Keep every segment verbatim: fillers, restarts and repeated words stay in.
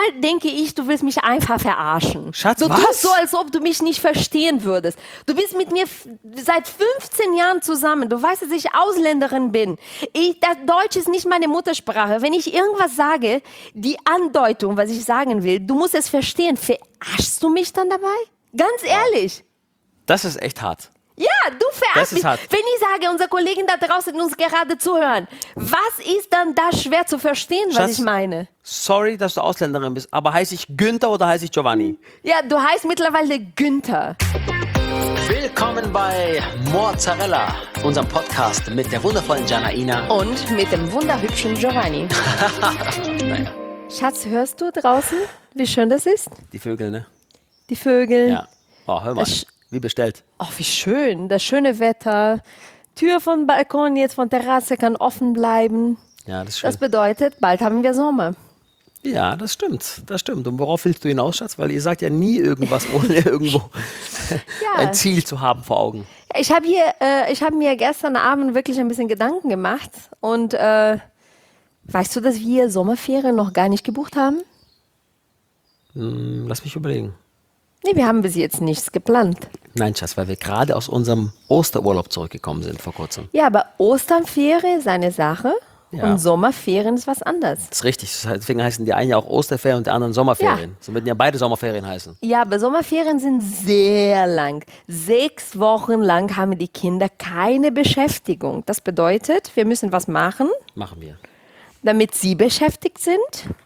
denke ich, du willst mich einfach verarschen. Schatz, du was? tust so, als ob du mich nicht verstehen würdest. Du bist mit mir f- seit fünfzehn Jahren zusammen. Du weißt, dass ich Ausländerin bin. Ich, das Deutsch ist nicht meine Muttersprache. Wenn ich irgendwas sage, die Andeutung, was ich sagen will, du musst es verstehen. Verarschst du mich dann dabei? Ganz ehrlich. Das ist echt hart. Ja, du Das verarschst ist mich. hart. Wenn ich sage, unsere Kollegen da draußen uns gerade zuhören, was ist dann da schwer zu verstehen, was Schatz, ich meine? Sorry, dass du Ausländerin bist, aber heiße ich Günther oder heiße ich Giovanni? Ja, du heißt mittlerweile Günther. Willkommen bei Mozzarella, unserem Podcast mit der wundervollen Janaina. Und mit dem wunderhübschen Giovanni. Naja, Schatz, hörst du draußen, wie schön das ist? die Vögel, ne? Die Vögel. Ja. Oh, hör mal, Das- wie bestellt. Ach, wie schön. Das schöne Wetter. Tür von Balkon, jetzt von Terrasse kann offen bleiben. Ja, das ist schön. Das bedeutet, bald haben wir Sommer. Ja, das stimmt, das stimmt. Und worauf willst du hinaus, Schatz? Weil ihr sagt ja nie irgendwas, ohne irgendwo Ja. ein Ziel zu haben vor Augen. Ich habe hier, äh, ich habe mir gestern Abend wirklich ein bisschen Gedanken gemacht. Und äh, weißt du, dass wir Sommerferien noch gar nicht gebucht haben? Hm, lass mich überlegen. Nee, wir haben bis jetzt nichts geplant. Nein, Schatz, weil wir gerade aus unserem Osterurlaub zurückgekommen sind vor kurzem. Ja, aber Osternferien ist eine Sache Ja. und Sommerferien ist was anderes. Das ist richtig. Das heißt, deswegen heißen die einen ja auch Osterferien und die anderen Sommerferien. So würden ja beide Sommerferien heißen. Ja, aber Sommerferien sind sehr lang. Sechs Wochen lang haben die Kinder keine Beschäftigung. Das bedeutet, wir müssen was machen, Machen wir. damit sie beschäftigt sind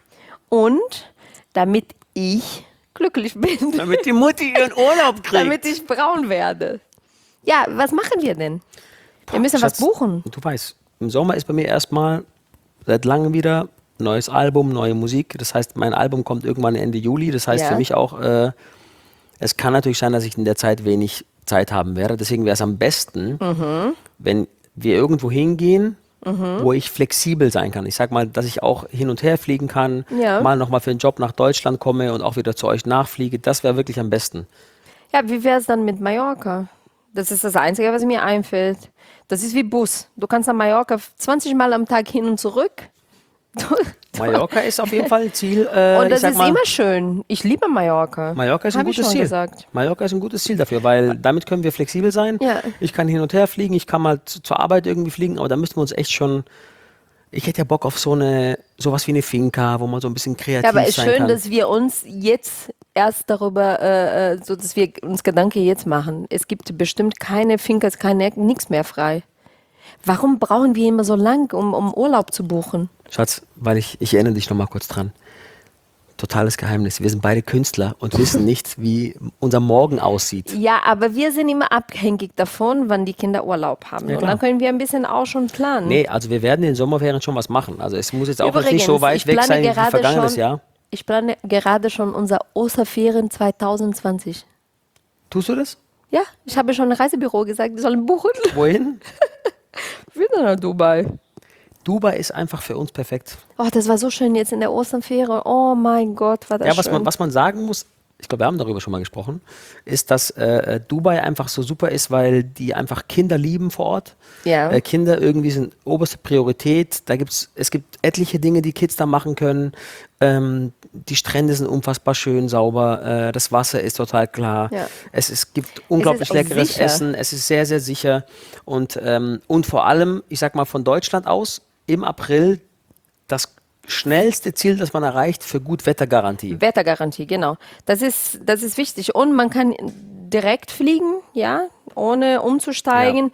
und damit ich glücklich bin. Damit die Mutti ihren Urlaub kriegt. Damit ich braun werde. Ja, was machen wir denn? Wir müssen was Schatz, buchen. Du weißt, im Sommer ist bei mir erstmal seit langem wieder neues Album, neue Musik. Das heißt, mein Album kommt irgendwann Ende Juli. Das heißt Ja. für mich auch, äh, es kann natürlich sein, dass ich in der Zeit wenig Zeit haben werde. Deswegen wäre es am besten, Mhm. wenn wir irgendwo hingehen, wo ich flexibel sein kann. Ich sag mal, dass ich auch hin und her fliegen kann, Ja. mal nochmal für einen Job nach Deutschland komme und auch wieder zu euch nachfliege. Das wäre wirklich am besten. Ja, wie wäre es dann mit Mallorca? Das ist das Einzige, was mir einfällt. Das ist wie Bus. Du kannst nach Mallorca zwanzig Mal am Tag hin und zurück. Mallorca ist auf jeden Fall ein Ziel. Äh, Und ich das sag ist mal, immer schön. Ich liebe Mallorca. Mallorca ist ein Hab ich gutes schon Ziel. gesagt. Mallorca ist ein gutes Ziel dafür, weil damit können wir flexibel sein. Ja. Ich kann hin und her fliegen, ich kann mal zu, zur Arbeit irgendwie fliegen, aber da müssten wir uns echt schon. Ich hätte ja Bock auf so eine, sowas wie eine Finca, wo man so ein bisschen kreativ Ja, aber es ist sein schön, kann. dass wir uns jetzt erst darüber, äh, äh, so dass wir uns Gedanken jetzt machen. Es gibt bestimmt keine Finkers, keine, nichts mehr frei. Warum brauchen wir immer so lang, um, um Urlaub zu buchen? Schatz, weil ich, ich erinnere dich noch mal kurz dran. Totales Geheimnis. Wir sind beide Künstler und wissen nicht, wie unser Morgen aussieht. Ja, aber wir sind immer abhängig davon, wann die Kinder Urlaub haben. Ja, Und klar. dann können wir ein bisschen auch schon planen. Nee, also wir werden in den Sommerferien schon was machen. Also es muss jetzt auch jetzt nicht so Übrigens, weit ich weg plane sein wie gerade vergangenes schon- Jahr. Ich plane gerade schon unser Osterferien zwanzig zwanzig. Tust du das? Ja, ich habe schon ein Reisebüro gesagt, die sollen buchen. Wohin? Wieder nach Dubai. Dubai ist einfach für uns perfekt. Oh, das war so schön jetzt in der Osterferien. Oh mein Gott, war das Ja, was schön. man, was man sagen muss, ich glaube, wir haben darüber schon mal gesprochen, ist, dass äh, Dubai einfach so super ist, weil die einfach Kinder lieben vor Ort. Ja. Äh, Kinder irgendwie sind oberste Priorität. Da gibt's, es gibt etliche Dinge, die Kids da machen können. Ähm, die Strände sind unfassbar schön sauber. Äh, das Wasser ist total klar. Ja. Es, es gibt unglaublich auch leckeres sicher. Essen. Es ist sehr, sehr sicher. Und, ähm, und vor allem, ich sag mal, von Deutschland aus im April das schnellste Ziel, das man erreicht für Gutwettergarantie. Wettergarantie, genau. Das ist, das ist wichtig. Und man kann direkt fliegen, ja, ohne umzusteigen.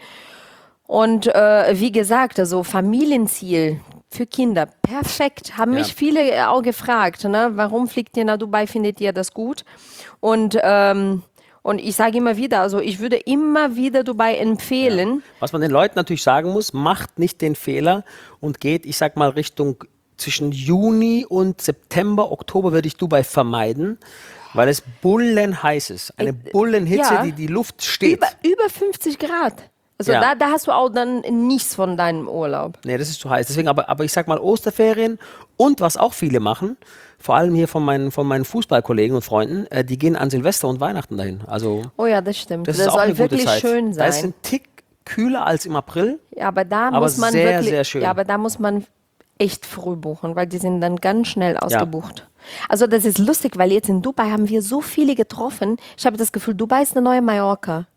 Und äh, wie gesagt, also Familienziel für Kinder, perfekt. Haben Ja. mich viele auch gefragt, ne? Warum fliegt ihr nach Dubai, findet ihr das gut? Und, ähm, und ich sage immer wieder, also ich würde immer wieder Dubai empfehlen. Was man den Leuten natürlich sagen muss, macht nicht den Fehler und geht, ich sag mal, Richtung zwischen Juni und September, Oktober würde ich Dubai vermeiden, weil es bullenheiß ist. Eine Bullenhitze, ja. die die Luft steht. Über, über fünfzig Grad. Also Ja. da, da hast du auch dann nichts von deinem Urlaub. Nee, das ist zu heiß. Deswegen, aber, aber ich sag mal, Osterferien und was auch viele machen, vor allem hier von meinen, von meinen Fußballkollegen und Freunden, äh, die gehen an Silvester und Weihnachten dahin. Also Oh ja, das stimmt. das, Das, ist auch soll eine gute wirklich Zeit. schön Da ist sein. ein Tick kühler als im April. Ja, aber da aber muss man sehr, wirklich, sehr schön. ja, aber da muss man echt früh buchen, weil die sind dann ganz schnell ausgebucht. Also das ist lustig, weil jetzt in Dubai haben wir so viele getroffen. Ich habe das Gefühl, Dubai ist eine neue Mallorca.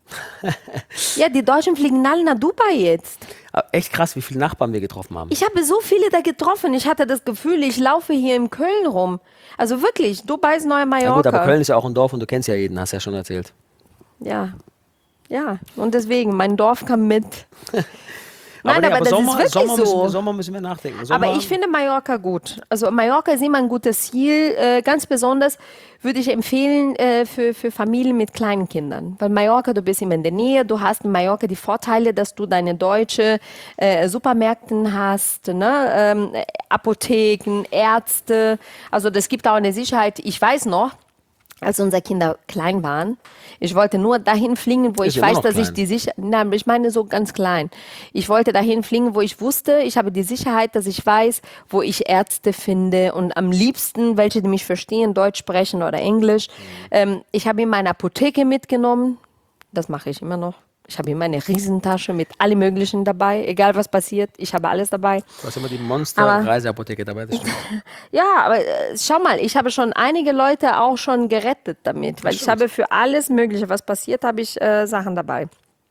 Ja, die Deutschen fliegen alle nach Dubai jetzt. Aber echt krass, wie viele Nachbarn wir getroffen haben. Ich habe so viele da getroffen. Ich hatte das Gefühl, ich laufe hier in Köln rum. Also wirklich, Dubai ist neue Mallorca. Ja gut, aber Köln ist ja auch ein Dorf und du kennst ja jeden, hast ja schon erzählt. Ja, ja. Und deswegen, mein Dorf kam mit. Nein, nee, aber, das Sommer, ist wirklich Sommer so. Müssen wir, Sommer müssen wir nachdenken. Sommer, Aber ich finde Mallorca gut. Also Mallorca ist immer ein gutes Ziel. Äh, ganz besonders würde ich empfehlen äh, für, für Familien mit kleinen Kindern. Weil Mallorca, du bist immer in der Nähe. Du hast in Mallorca die Vorteile, dass du deine deutsche äh, Supermärkten hast, ne? ähm, Apotheken, Ärzte. Also das gibt auch eine Sicherheit. Ich weiß noch, als unsere Kinder klein waren. Ich wollte nur dahin fliegen, wo Ist ich ja immer weiß, noch dass ich klein. die Sicherheit, nein, ich meine so ganz klein. Ich wollte dahin fliegen, wo ich wusste, ich habe die Sicherheit, dass ich weiß, wo ich Ärzte finde und am liebsten, welche die mich verstehen, Deutsch sprechen oder Englisch. Ähm, ich habe ihm meine Apotheke mitgenommen. Das mache ich immer noch. Ich habe immer eine Riesentasche mit allem Möglichen dabei, egal was passiert. Ich habe alles dabei. Du hast immer die Aber- Monster-Reiseapotheke dabei. Das stimmt. Ja, aber äh, schau mal, ich habe schon einige Leute auch schon gerettet damit, weil ich habe für alles Mögliche, was passiert, habe ich äh, Sachen dabei.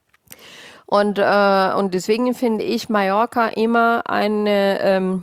Und, äh, und deswegen finde ich Mallorca immer eine, ähm,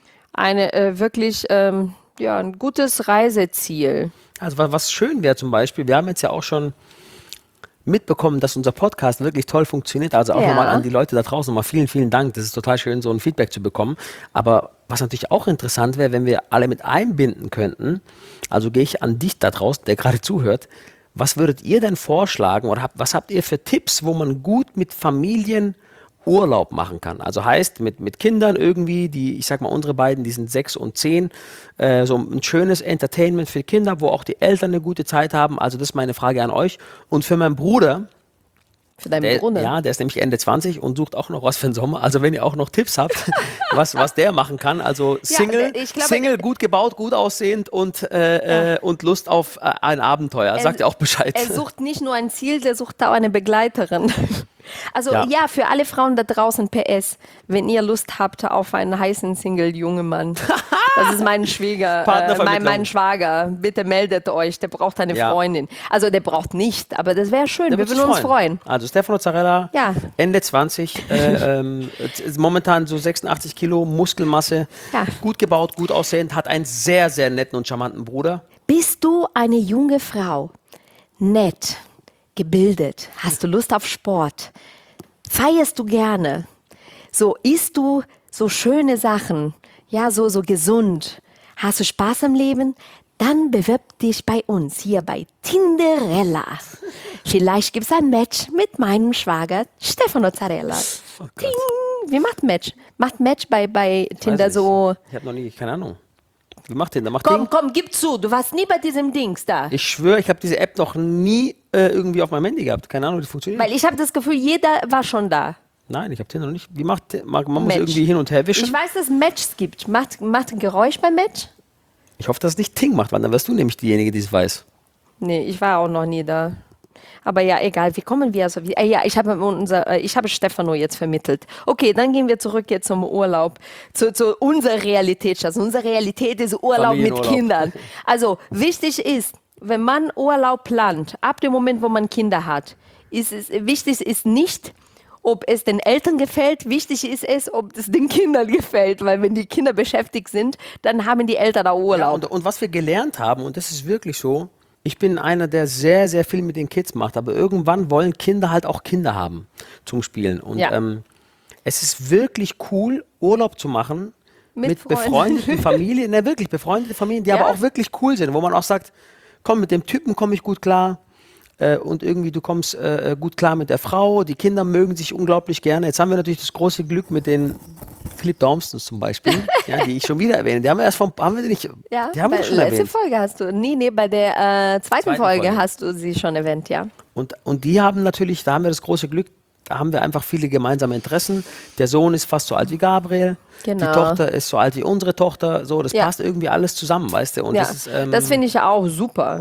eine äh, wirklich ähm, ja, ein gutes Reiseziel. Also wa- was schön wäre zum Beispiel, wir haben jetzt ja auch schon mitbekommen, dass unser Podcast wirklich toll funktioniert. Also auch Ja. nochmal an die Leute da draußen nochmal vielen, vielen Dank. Das ist total schön, so ein Feedback zu bekommen. Aber was natürlich auch interessant wäre, wenn wir alle mit einbinden könnten, also gehe ich an dich da draußen, der gerade zuhört, was würdet ihr denn vorschlagen oder habt, was habt ihr für Tipps, wo man gut mit Familien Urlaub machen kann? Also heißt mit, mit Kindern irgendwie, die, ich sag mal, unsere beiden, die sind sechs und zehn, äh, so ein schönes Entertainment für Kinder, wo auch die Eltern eine gute Zeit haben. Also das ist meine Frage an euch. Und für meinen Bruder, Für deinen der, Bruder. ja, der ist nämlich Ende zwanzig und sucht auch noch was für den Sommer. Also wenn ihr auch noch Tipps habt, was, was der machen kann, also Single, ich glaube- Single, gut gebaut, gut aussehend und, äh, äh, und Lust auf äh, ein Abenteuer. Sagt ihr auch Bescheid. Er sucht nicht nur ein Ziel, der sucht auch eine Begleiterin. Also Ja. ja. für alle Frauen da draußen P S, wenn ihr Lust habt auf einen heißen Single-jungen Mann, das ist mein Schwieger, äh, Partnervermittlung. mein, mein Schwager, bitte meldet euch, der braucht eine Ja. Freundin. Also der braucht nicht, aber das wäre schön, Der wir wird würden sich uns freuen. Also Stefano Zarella, Ja. Ende zwanzig, äh, ähm, ist momentan so sechsundachtzig Kilo, Muskelmasse, Ja. gut gebaut, gut aussehend, hat einen sehr, sehr netten und charmanten Bruder. Bist du eine junge Frau, nett, gebildet, hast du Lust auf Sport, feierst du gerne, so isst du so schöne Sachen, ja, so, so gesund, hast du Spaß am Leben, dann bewirb dich bei uns hier bei Tinderella. Vielleicht gibt's ein Match mit meinem Schwager Stefano Zarella. Oh Gott. Ting. Wie macht Match? Macht Match bei, bei Weiß Tinder nicht. so. Ich habe noch nie, keine Ahnung. Wie macht Tinder? Macht Komm, Ding? komm, gib zu, du warst nie bei diesem Dings da. Ich schwöre, ich habe diese App noch nie äh, irgendwie auf meinem Handy gehabt. Keine Ahnung, wie die funktioniert. Weil ich habe das Gefühl, jeder war schon da. Nein, ich habe Tinder noch nicht. Wie macht man, man muss Match. irgendwie hin und her wischen? Ich weiß, dass es Matches gibt. Macht, macht ein Geräusch beim Match? Ich hoffe, dass es nicht Ting macht, weil dann wirst du nämlich diejenige, die es weiß. Nee, ich war auch noch nie da. Aber ja, egal, wie kommen wir also? Wie, äh, ja, ich habe unser, äh, ich habe Stefano jetzt vermittelt. Okay, dann gehen wir zurück jetzt zum Urlaub, zu, zu unserer Realität. Also unsere Realität ist Urlaub mit Familienurlaub. Kindern. Also wichtig ist, wenn man Urlaub plant, ab dem Moment, wo man Kinder hat, ist es wichtig ist nicht, ob es den Eltern gefällt. Wichtig ist es, ob es den Kindern gefällt, weil wenn die Kinder beschäftigt sind, dann haben die Eltern auch Ja, Urlaub. und, und was wir gelernt haben, und das ist wirklich so, ich bin einer, der sehr, sehr viel mit den Kids macht, aber irgendwann wollen Kinder halt auch Kinder haben zum Spielen. Und Ja. ähm, es ist wirklich cool, Urlaub zu machen Mit mit, Freunden. befreundeten Familien, ne, wirklich befreundete Familien, die Ja. aber auch wirklich cool sind, wo man auch sagt, komm, mit dem Typen komme ich gut klar. Äh, und irgendwie du kommst äh, gut klar mit der Frau, die Kinder mögen sich unglaublich gerne. Jetzt haben wir natürlich das große Glück mit den Philipp Dormstens zum Beispiel, ja, die ich schon wieder erwähne. Die haben wir erst vom, haben wir die nicht, Ja, die haben bei wir schon der letzten erwähnt. Folge hast du, nee, nee, bei der äh, zweiten, Zweiten Folge, Folge. hast du sie schon erwähnt, ja. Und, und die haben natürlich, da haben wir das große Glück, da haben wir einfach viele gemeinsame Interessen. Der Sohn ist fast so alt wie Gabriel, Genau. die Tochter ist so alt wie unsere Tochter, so, das Ja. passt irgendwie alles zusammen, weißt du. Und Ja, das ist, ähm, das finde ich ja auch super.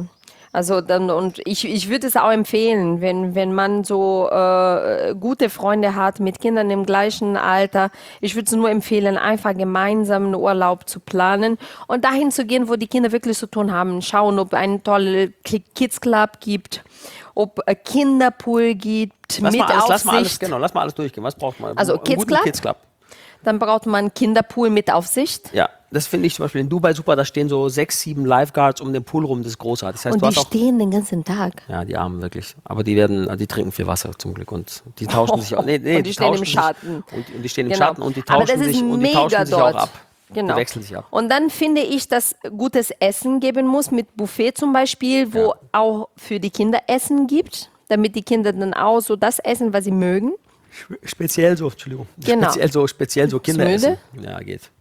Also dann, und ich, ich würde es auch empfehlen, wenn, wenn man so äh, gute Freunde hat mit Kindern im gleichen Alter. Ich würde es nur empfehlen, einfach gemeinsam einen Urlaub zu planen und dahin zu gehen, wo die Kinder wirklich zu tun haben. Schauen, ob einen tollen Kids Club gibt, ob ein Kinderpool gibt, Lass mit mal alles, Aufsicht. lass mal alles, genau, lass mal alles durchgehen. Was braucht man? Also Einen Kids guten Club? Kids Club. Dann braucht man einen Kinderpool mit Aufsicht. Ja, das finde ich zum Beispiel in Dubai super. Da stehen so sechs, sieben Lifeguards um den Pool rum. Das ist großartig. Das heißt, Und du die hast auch, stehen den ganzen Tag. ja, die Armen wirklich. Aber die werden, die trinken viel Wasser zum Glück und die tauschen sich auch. Nee, nee, Und die stehen im tauschen sich- Schatten. Und, und die stehen im Genau. Schatten und die Aber tauschen das ist sich und die mega tauschen sich dort. auch ab. Genau. Die wechseln sich ab. Und dann finde ich, dass gutes Essen geben muss, mit Buffet zum Beispiel, wo Ja. auch für die Kinder Essen gibt, damit die Kinder dann auch so das essen, was sie mögen. Speziell so, Entschuldigung. Genau. Speziell so, speziell so Bist du Kinderessen. müde? Ja, geht.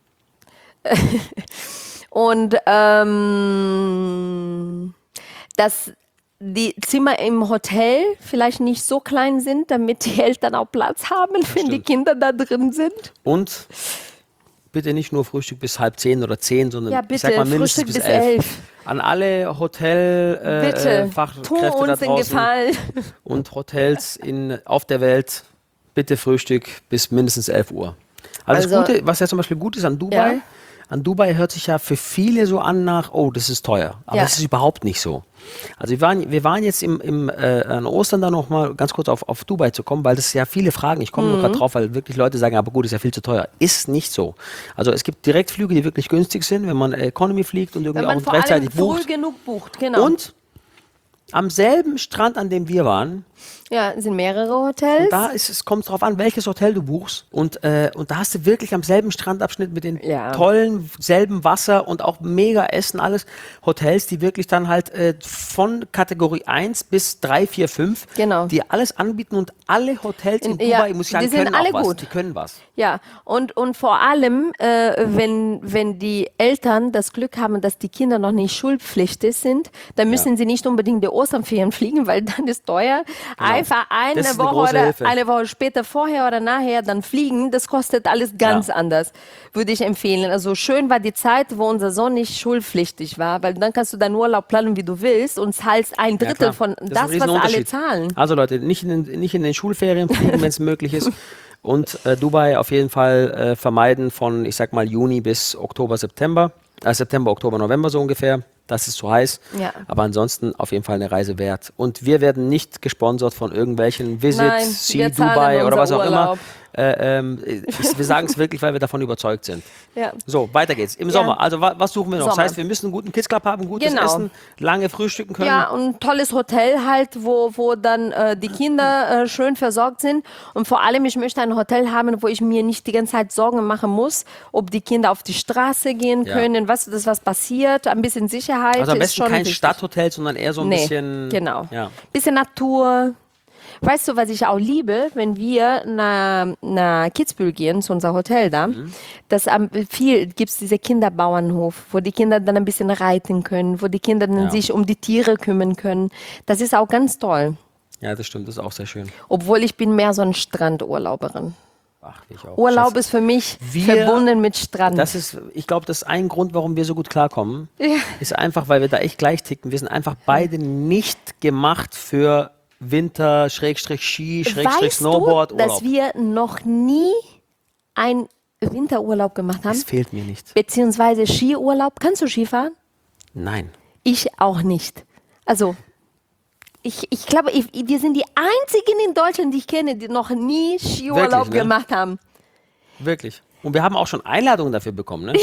Und ähm, dass die Zimmer im Hotel vielleicht nicht so klein sind, damit die Eltern auch Platz haben, wenn die stimmt. Kinder da drin sind. Und bitte nicht nur Frühstück bis halb zehn oder zehn, sondern Ja, ich bitte, sag mal mindestens Frühstück bis bis elf. elf. An alle Hotel äh, Bitte, äh, tu Fachkräfte da uns den draußen Gefallen. und Hotels in, auf der Welt, bitte Frühstück bis mindestens elf Uhr. Also, Also- das Gute, was ja zum Beispiel gut ist an Dubai, Ja. an Dubai hört sich ja für viele so an nach, oh, das ist teuer. Aber Ja. das ist überhaupt nicht so. Also wir waren, wir waren jetzt im, im, äh, an Ostern da noch mal ganz kurz auf, auf Dubai zu kommen, weil das ja viele fragen. Ich komme Mhm. nur gerade drauf, weil wirklich Leute sagen, aber gut, ist ja viel zu teuer. Ist nicht so. Also es gibt Direktflüge, die wirklich günstig sind, wenn man Economy fliegt und irgendwie Wenn man auch vor allem rechtzeitig früh bucht. genug bucht, genau. Und am selben Strand, an dem wir waren, Ja, es sind mehrere Hotels. da ist es kommt drauf an, welches Hotel du buchst. Und, äh, und da hast du wirklich am selben Strandabschnitt mit den Ja. tollen, selben Wasser und auch mega Essen, alles Hotels, die wirklich dann halt äh, von Kategorie eins bis drei, vier, fünf, Genau. die alles anbieten und alle Hotels in, In- ja, Dubai, muss ich sagen, die sind können alle auch was. gut. Die können was. Ja, und, und vor allem, äh, wenn, wenn die Eltern das Glück haben, dass die Kinder noch nicht schulpflichtig sind, dann müssen Ja. sie nicht unbedingt die Osternferien fliegen, weil dann ist teuer. Einfach eine Das ist eine Woche große oder Hilfe. eine Woche später, vorher oder nachher, dann fliegen, das kostet alles ganz Ja. anders, würde ich empfehlen. Also schön war die Zeit, wo unser Sohn nicht schulpflichtig war, weil dann kannst du deinen Urlaub planen, wie du willst und zahlst ein Ja, Drittel klar. von Das ist ein das, was alle Riesenunterschied. zahlen. Also Leute, nicht in den, nicht in den Schulferien fliegen, wenn es möglich ist. Und äh, Dubai auf jeden Fall äh, vermeiden von, ich sag mal, Juni bis Oktober, September. Äh, September, Oktober, November so ungefähr. Das ist zu heiß. Ja. Aber ansonsten auf jeden Fall eine Reise wert. Und wir werden nicht gesponsert von irgendwelchen Visit, Nein, See wir zahlen Dubai oder was unser auch immer. Urlaub. Äh, ähm, ich, wir sagen es wirklich, weil wir davon überzeugt sind. Ja. So, weiter geht's. Im Sommer. Also wa was suchen wir noch? Das Sommer. heißt, wir müssen einen guten Kids Club haben, gutes Genau. Essen, lange frühstücken können. Ja, und ein tolles Hotel halt, wo, wo dann äh, die Kinder äh, schön versorgt sind. Und vor allem, ich möchte ein Hotel haben, wo ich mir nicht die ganze Zeit Sorgen machen muss, ob die Kinder auf die Straße gehen Ja. können, was, das was passiert. Ein bisschen Sicherheit Also am ist besten schon kein wichtig. Stadthotel, sondern eher so ein Nee, bisschen. genau. Ja. Bisschen Natur. Weißt du, was ich auch liebe, wenn wir nach, nach Kitzbühel gehen, zu unser Hotel da, Mhm. dass am viel gibt es diese Kinderbauernhof, wo die Kinder dann ein bisschen reiten können, wo die Kinder dann Ja. sich um die Tiere kümmern können. Das ist auch ganz toll. ja, das stimmt, das ist auch sehr schön. Obwohl ich bin mehr so ein Strandurlauberin. Ach, ich auch. Urlaub das, ist für mich Wir- verbunden mit Strand. das ist, ich glaube, das ist ein Grund, warum wir so gut klarkommen. Ja. Ist einfach, weil wir da echt gleich ticken. Wir sind einfach beide nicht gemacht für Winter, Schrägstrich Ski, Schrägstrich weißt Snowboard, du, Urlaub. dass wir noch nie einen Winterurlaub gemacht haben? Das fehlt mir nicht. Beziehungsweise Skiurlaub. Kannst du Skifahren? Nein. Ich auch nicht. Also, ich, ich glaube, ich, wir sind die einzigen in Deutschland, die ich kenne, die noch nie Skiurlaub Wirklich, ne? gemacht haben. Wirklich. Und wir haben auch schon Einladungen dafür bekommen, ne?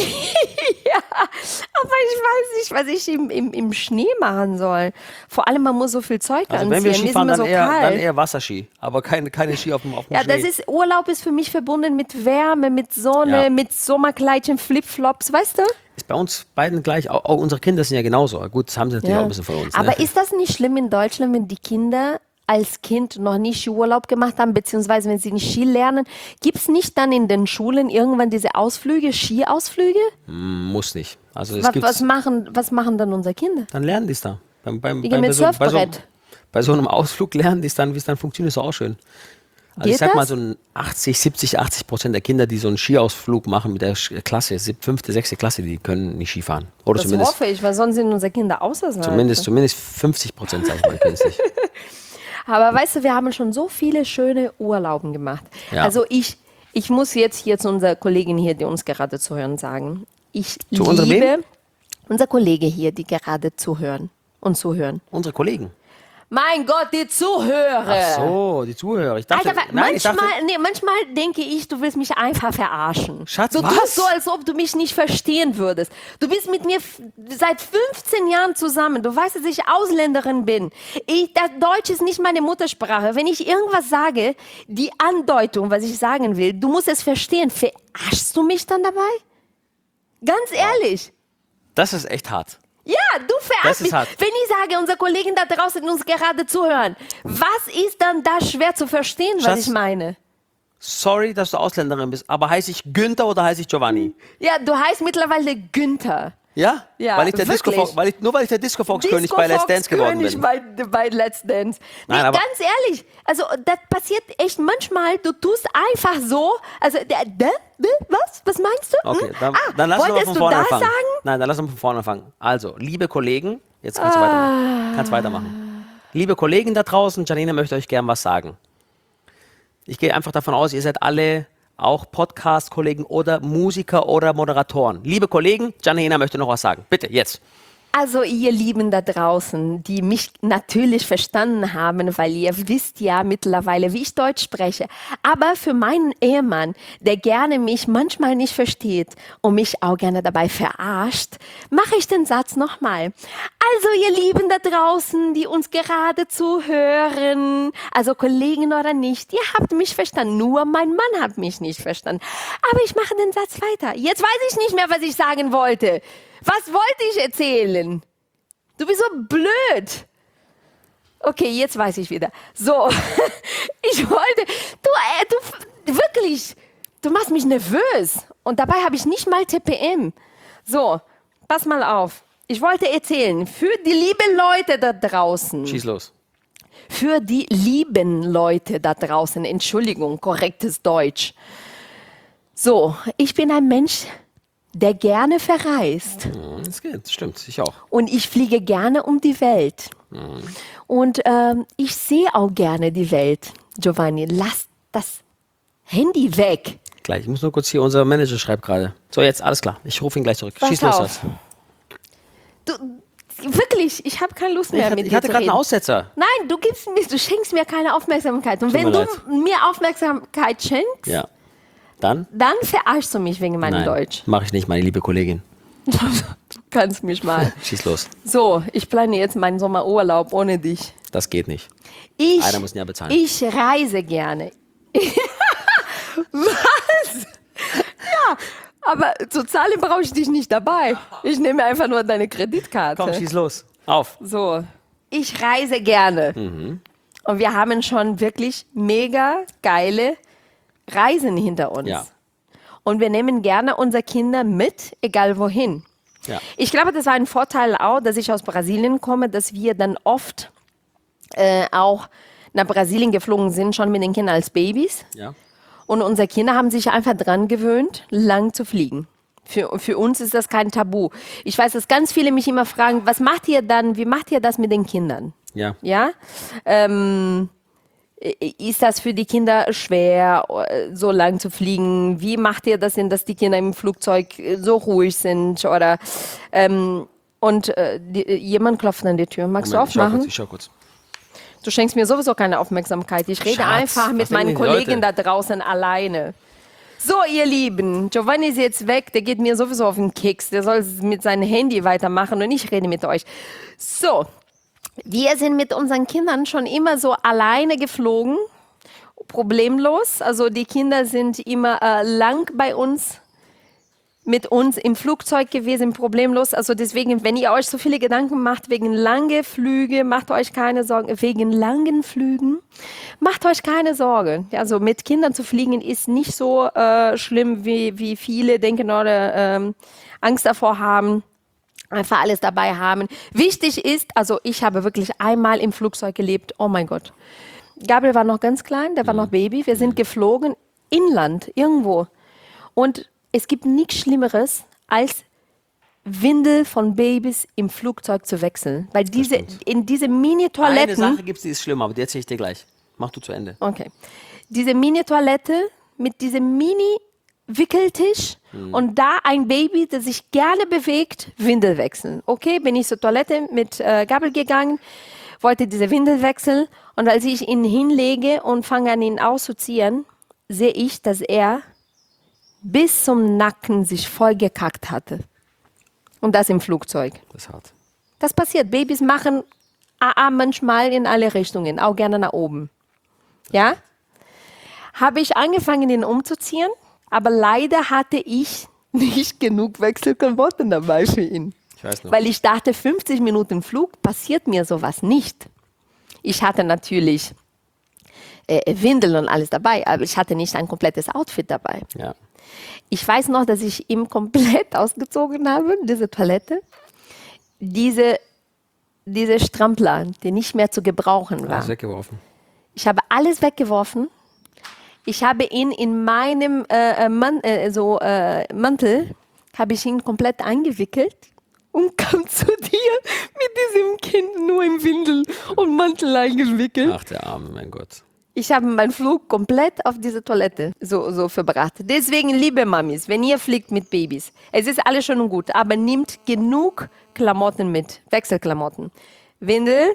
Aber ich weiß nicht, was ich im, im, im Schnee machen soll. Vor allem, man muss so viel Zeug Also anziehen. wenn wir Mir Ski ist fahren, immer dann, so eher, kalt. dann eher Wasserski, aber keine, keine Ski auf dem, auf dem Ja, Schnee. das ist, Urlaub ist für mich verbunden mit Wärme, mit Sonne, Ja. mit Sommerkleidchen, Flipflops, weißt du? Ist bei uns beiden gleich, auch, auch unsere Kinder sind ja genauso. Gut, das haben sie natürlich auch ein bisschen von uns. Aber ne? ist das nicht schlimm in Deutschland, wenn die Kinder als Kind noch nie Skiurlaub gemacht haben, beziehungsweise wenn sie nicht Ski lernen? Gibt es nicht dann in den Schulen irgendwann diese Ausflüge, Skiausflüge? Muss nicht. Also es Was, gibt's, was, machen, was machen dann unsere Kinder? dann lernen die es da. Beim, beim, Die beim, gehen mit bei, so, bei, so, Surfbrett. bei so einem Ausflug lernen die es dann, wie es dann funktioniert, ist auch schön. Also ich Geht sag mal das? so ein achtzig, siebzig, achtzig Prozent der Kinder, die so einen Skiausflug machen mit der Sch- Klasse, sieb- fünfte, sechste Klasse, die können nicht Skifahren. Oder Das zumindest, hoffe ich, weil sonst sind unsere Kinder außerhalb. zumindest, zumindest fünfzig Prozent, sag ich mal, können es nicht. Aber weißt du, wir haben schon so viele schöne Urlauben gemacht. Ja. Also ich, ich muss jetzt hier zu unserer Kollegin hier, die uns gerade zuhören, sagen, ich Zu unserem liebe wem? unser Kollege hier, die gerade zuhören und zuhören. Unsere Kollegen. Mein Gott, die Zuhörer. Ach so, die Zuhörer. Ich dachte, Alter, weil nein, ich manchmal, dachte, nee, manchmal denke ich, du willst mich einfach verarschen. Schatz, du was? tust so, als ob du mich nicht verstehen würdest. Du bist mit mir f- seit fünfzehn Jahren zusammen. Du weißt, dass ich Ausländerin bin. Ich, das Deutsch ist nicht meine Muttersprache. Wenn ich irgendwas sage, die Andeutung, was ich sagen will, du musst es verstehen. Verarschst du mich dann dabei? Ganz ehrlich. das ist echt hart. Ja, du Das verarschst ist mich. hart. Wenn ich sage, unsere Kollegen da draußen die uns gerade zuhören, was ist dann da schwer zu verstehen, was Schatz. ich meine? Sorry, dass du Ausländerin bist, aber heiße ich Günther oder heiße ich Giovanni? Ja, du heißt mittlerweile Günther. Ja? Ja, weil ich der Disco wirklich. Fox, weil ich, nur weil ich der Disco Fox König bei Let's Dance geworden König bin. bei, bei Let's Dance. Nee, Nein, aber- ganz ehrlich, also das passiert echt manchmal, du tust einfach so, also der, der, der was? Was meinst du? Okay, Hm? dann, ah, dann lass uns mal wolltest von du vorne das anfangen. sagen? Nein, dann lass uns von vorne anfangen. Also, liebe Kollegen, jetzt kannst du weitermachen. Kannst weitermachen. Liebe Kollegen da draußen, Janina möchte euch gern was sagen. Ich gehe einfach davon aus, ihr seid alle auch Podcast-Kollegen oder Musiker oder Moderatoren. Liebe Kollegen, Janina möchte noch was sagen. Bitte, jetzt. Also ihr Lieben da draußen, die mich natürlich verstanden haben, weil ihr wisst ja mittlerweile, wie ich Deutsch spreche. Aber für meinen Ehemann, der gerne mich manchmal nicht versteht und mich auch gerne dabei verarscht, mache ich den Satz nochmal. Also ihr Lieben da draußen, die uns gerade zuhören, also Kollegen oder nicht, ihr habt mich verstanden, nur mein Mann hat mich nicht verstanden. Aber ich mache den Satz weiter. Jetzt weiß ich nicht mehr, was ich sagen wollte. Was wollte ich erzählen? Du bist so blöd. Okay, jetzt weiß ich wieder. So, ich wollte, du, äh, du, wirklich, du machst mich nervös. Und dabei habe ich nicht mal T P M. So, pass mal auf. Ich wollte erzählen, für die lieben Leute da draußen, Schieß los. für die lieben Leute da draußen, Entschuldigung, korrektes Deutsch. So, ich bin ein Mensch, der gerne verreist. Das geht, das stimmt, ich auch. Und ich fliege gerne um die Welt. Und ähm, ich sehe auch gerne die Welt. Giovanni, lass das Handy weg. Gleich, ich muss nur kurz hier, unser Manager schreibt gerade. So, jetzt, alles klar. Ich rufe ihn gleich zurück. Pass Schieß los, auf. Schatz. Du, wirklich, ich habe keine Lust Ich mehr hatte, mit ich dir hatte zu gerade einen reden. Aussetzer. Nein, du gibst mir, du schenkst mir keine Aufmerksamkeit. Und Tut wenn mir du mir Aufmerksamkeit schenkst, Ja. Dann? dann verarschst du mich wegen meinem Nein, Deutsch. mache ich nicht, meine liebe Kollegin. Du kannst mich mal. Schieß los. So, ich plane jetzt meinen Sommerurlaub ohne dich. Das geht nicht. Ich, Einer muss ihn ja bezahlen. ich reise gerne. Was? Ja, aber zu zahlen brauche ich dich nicht dabei. Ich nehme einfach nur deine Kreditkarte. Komm, schieß los. Auf. So, ich reise gerne. Mhm. Und wir haben schon wirklich mega geile Reisen hinter uns. Ja. Und wir nehmen gerne unsere Kinder mit, egal wohin. Ja. Ich glaube, das war ein Vorteil auch, dass ich aus Brasilien komme, dass wir dann oft äh, auch nach Brasilien geflogen sind, schon mit den Kindern als Babys. Ja. Und unsere Kinder haben sich einfach dran gewöhnt, lang zu fliegen. Für, für uns ist das kein Tabu. Ich weiß, dass ganz viele mich immer fragen, was macht ihr dann, wie macht ihr das mit den Kindern? Ja. Ja? Ähm, ist das für die Kinder schwer, so lang zu fliegen? Wie macht ihr das denn, dass die Kinder im Flugzeug so ruhig sind? Oder ähm, und äh, die, jemand klopft an die Tür. Magst Moment, du aufmachen? Ich schau kurz. Ich schau kurz. Du schenkst mir sowieso keine Aufmerksamkeit. Ich rede Schatz, einfach mit was meinen denken die Kollegen Leute? da draußen alleine. So, ihr Lieben, Giovanni ist jetzt weg. Der geht mir sowieso auf den Keks. Der soll mit seinem Handy weitermachen und ich rede mit euch. So, wir sind mit unseren Kindern schon immer so alleine geflogen. Problemlos. Also die Kinder sind immer äh, lang bei uns, mit uns im Flugzeug gewesen, problemlos. Also deswegen, wenn ihr euch so viele Gedanken macht wegen lange Flüge, macht euch keine Sorgen. Wegen langen Flügen, macht euch keine Sorgen. Also mit Kindern zu fliegen ist nicht so äh, schlimm, wie, wie viele denken oder ähm, Angst davor haben. Einfach alles dabei haben. Wichtig ist, also ich habe wirklich einmal im Flugzeug gelebt. Oh mein Gott. Gabriel war noch ganz klein, der war noch Baby. Wir sind geflogen, inland, irgendwo. Und es gibt nichts Schlimmeres, als Windel von Babys im Flugzeug zu wechseln. Weil diese, in diese Eine Mini-Toiletten... Sache gibt es, die ist schlimm, aber die erzähle ich dir gleich. Mach du zu Ende. Okay. Diese Mini-Toilette mit diesem Mini-Wickeltisch und da ein Baby, das sich gerne bewegt, Windel wechseln. Okay, bin ich zur Toilette mit äh, Gabriel gegangen, wollte diese Windel wechseln und als ich ihn hinlege und fange an, ihn auszuziehen, sehe ich, dass er bis zum Nacken sich voll gekackt hatte. Und das im Flugzeug. Das ist hart. Das passiert. Babys machen A A manchmal in alle Richtungen, auch gerne nach oben. Ja? Habe ich angefangen, ihn umzuziehen, aber leider hatte ich nicht genug Wechselklamotten dabei für ihn. Ich weiß noch. Weil ich dachte, fünfzig Minuten Flug passiert mir sowas nicht. Ich hatte natürlich äh, Windeln und alles dabei, aber ich hatte nicht ein komplettes Outfit dabei. Ja. Ich weiß noch, dass ich ihm komplett ausgezogen habe, diese Toilette. Diese, diese Strampler, die nicht mehr zu gebrauchen Alles waren. weggeworfen. Ich habe alles weggeworfen. Ich habe ihn in meinem äh, Man äh, so, äh, Mantel, habe ich ihn komplett eingewickelt und kam zu dir mit diesem Kind nur im Windel und Mantel eingewickelt. Ach, der Arme, mein Gott. Ich habe meinen Flug komplett auf diese Toilette so, so verbracht. Deswegen, liebe Mamis, wenn ihr fliegt mit Babys, es ist alles schon gut, aber nehmt genug Klamotten mit, Wechselklamotten. Windel,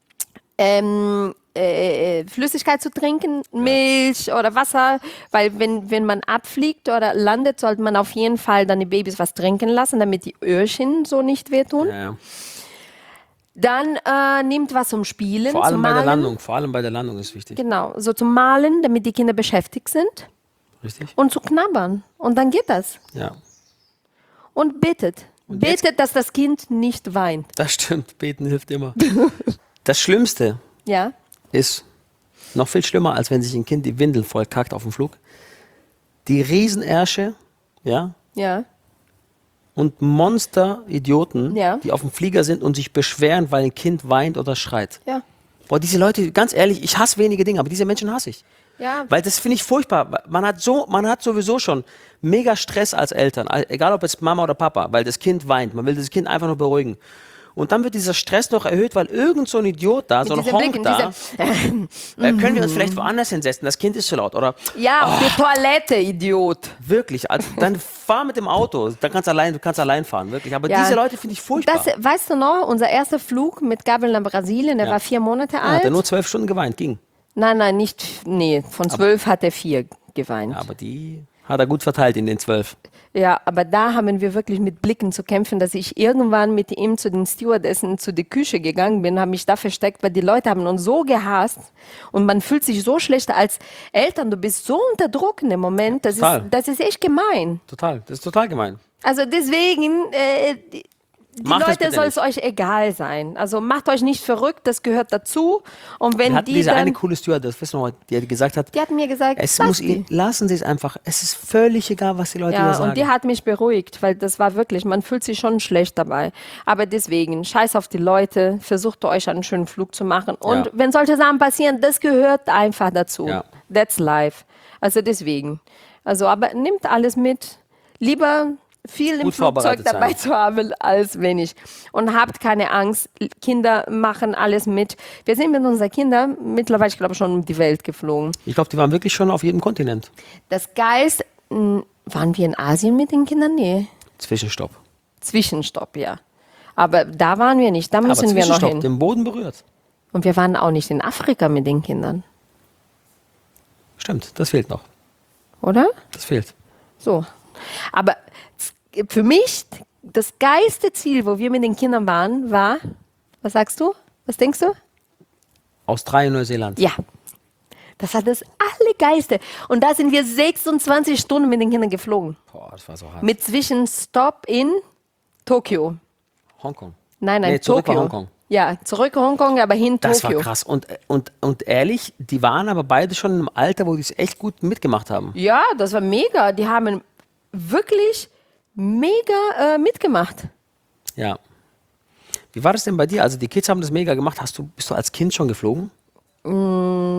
ähm, äh, Flüssigkeit zu trinken, Milch oder Wasser, weil wenn, wenn man abfliegt oder landet, sollte man auf jeden Fall dann die Babys was trinken lassen, damit die Öhrchen so nicht wehtun. Ja, ja. Dann äh, nehmt was zum Spielen, Vor allem zum bei der Malen. Landung. Vor allem bei der Landung ist wichtig. Genau, so zum Malen, damit die Kinder beschäftigt sind Richtig? und zu knabbern. Und dann geht das. Ja. Und betet. Und jetzt- betet, dass das Kind nicht weint. Das stimmt. Beten hilft immer. Das Schlimmste Ja? ist noch viel schlimmer, als wenn sich ein Kind die Windeln voll kackt auf dem Flug. Die Riesenärsche, ja, Ja. und Monster-Idioten, Ja. die auf dem Flieger sind und sich beschweren, weil ein Kind weint oder schreit. Ja. Boah, diese Leute, ganz ehrlich, ich hasse wenige Dinge, aber diese Menschen hasse ich. Ja. Weil das finde ich furchtbar. Man hat, so, man hat sowieso schon mega Stress als Eltern, egal ob es Mama oder Papa, weil das Kind weint. Man will das Kind einfach nur beruhigen. Und dann wird dieser Stress noch erhöht, weil irgend so ein Idiot da, so ein diesem Honk Blick, in da, diesem- äh, können wir uns vielleicht woanders hinsetzen, das Kind ist zu laut. Oder Ja, auf die Toilette, Idiot. wirklich, also, dann fahr mit dem Auto, dann kannst du allein, du kannst allein fahren, wirklich. Aber Ja. diese Leute finde ich furchtbar. Das, weißt du noch, unser erster Flug mit Gabriel nach Brasilien, der Ja. war vier Monate ja, hat er alt. nur zwölf Stunden geweint, ging. Nein, nein, nicht, nee, von zwölf hat er vier geweint. Ja, aber die hat er gut verteilt in den zwölf. Ja, aber da haben wir wirklich mit Blicken zu kämpfen, dass ich irgendwann mit ihm zu den Stewardessen zu der Küche gegangen bin, habe mich da versteckt, weil die Leute haben uns so gehasst und man fühlt sich so schlecht als Eltern, du bist so unter Druck in dem Moment, das ist, Total. das ist echt gemein. Total, das ist total gemein. Also deswegen, äh, die, die Macht das Leute bitte soll es nicht. euch egal sein. Also macht euch nicht verrückt, das gehört dazu. Und wenn Wir hatten die diese dann, eine coole Stewardess, wissen wir, die gesagt hat, die hat mir gesagt, es lass muss die. ihn, lassen Sie es einfach, es ist völlig egal, was die Leute Ja, hier sagen. und die hat mich beruhigt, weil das war wirklich, man fühlt sich schon schlecht dabei. Aber deswegen, scheiß auf die Leute, versucht euch einen schönen Flug zu machen. Und Ja. wenn solche Sachen passieren, das gehört einfach dazu. Ja. That's life. Also deswegen. Also, aber nimmt alles mit. Lieber viel im Gut Flugzeug vorbereitet dabei sein. zu haben, als wenig. Und habt keine Angst, Kinder machen alles mit. Wir sind mit unseren Kindern mittlerweile, ich glaube, schon um die Welt geflogen. Ich glaube, die waren wirklich schon auf jedem Kontinent. Das Geist, mh, waren wir in Asien mit den Kindern? Nee. Zwischenstopp. Zwischenstopp, ja. Aber da waren wir nicht, da Aber müssen wir noch Zwischenstopp, hin. den Boden berührt. Und wir waren auch nicht in Afrika mit den Kindern, Stimmt, das fehlt noch. oder? Das fehlt. So. Aber z- für mich, das geilste Ziel, wo wir mit den Kindern waren, war, was sagst du? Was denkst du? Australien, Neuseeland. Ja. Das war das Allergeilste. Und da sind wir sechsundzwanzig Stunden mit den Kindern geflogen. Boah, das war so hart. Mit Zwischenstopp in Tokio. Hongkong. Nein, nein, Nee, zurück Tokio. nach Hongkong. Ja, zurück nach Hongkong, aber hin Das Tokio. war krass. Und, und, und ehrlich, die waren aber beide schon im Alter, wo die es echt gut mitgemacht haben. Ja, das war mega. Die haben wirklich mega äh, mitgemacht. Ja. Wie war das denn bei dir? Also die Kids haben das mega gemacht. Hast du, bist du als Kind schon geflogen?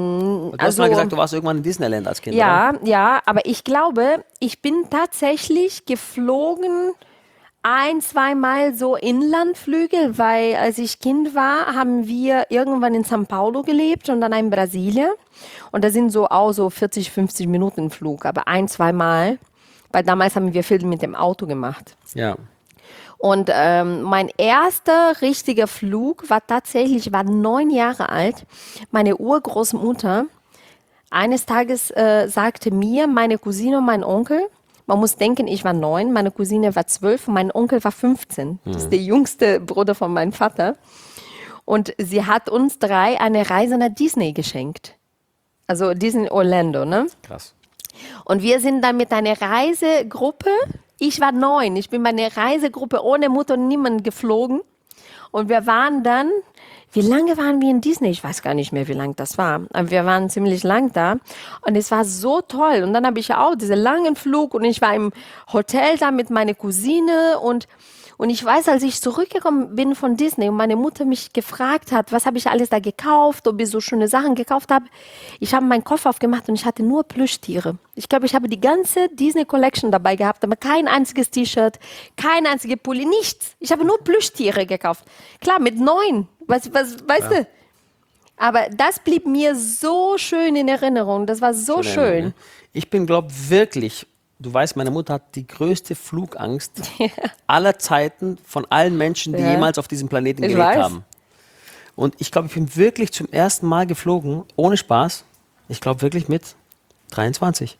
Du hast also, mal gesagt, du warst irgendwann in Disneyland als Kind, oder? ja, ja, aber ich glaube, ich bin tatsächlich geflogen ein, zweimal so Inlandflüge, weil als ich Kind war, haben wir irgendwann in São Paulo gelebt und dann in Brasilien. Und da sind so auch so vierzig, fünfzig Minuten Flug, aber ein, zweimal, weil damals haben wir viel mit dem Auto gemacht. Ja. Und ähm, mein erster richtiger Flug war tatsächlich, ich war neun Jahre alt. Meine Urgroßmutter eines Tages äh, sagte mir, meine Cousine und mein Onkel, man muss denken, ich war neun, meine Cousine war zwölf und mein Onkel war fünfzehn. Das ist der jüngste Bruder von meinem Vater. Und sie hat uns drei eine Reise nach Disney geschenkt. Also Disney Orlando, ne? Krass. Und wir sind dann mit einer Reisegruppe, ich war neun, ich bin bei einer Reisegruppe ohne Mutter und niemand geflogen. Und wir waren dann, wie lange waren wir in Disney? Ich weiß gar nicht mehr, wie lange das war. Aber wir waren ziemlich lang da. Und es war so toll. Und dann habe ich ja auch diesen langen Flug und ich war im Hotel da mit meiner Cousine und Und ich weiß, als ich zurückgekommen bin von Disney und meine Mutter mich gefragt hat, was habe ich alles da gekauft, ob ich so schöne Sachen gekauft habe, ich habe meinen Koffer aufgemacht und ich hatte nur Plüschtiere. Ich glaube, ich habe die ganze Disney Collection dabei gehabt, aber kein einziges T-Shirt, kein einziges Pulli, nichts. Ich habe nur Plüschtiere gekauft. Klar, mit neun, was, was, weißt Ja. du? Aber das blieb mir so schön in Erinnerung, das war so schön. Ich bin, glaube wirklich, du weißt, meine Mutter hat die größte Flugangst aller Zeiten von allen Menschen, die Ja. jemals auf diesem Planeten Ich gelebt weiß. haben. Und ich glaube, ich bin wirklich zum ersten Mal geflogen, ohne Spaß. Ich glaube wirklich mit dreiundzwanzig.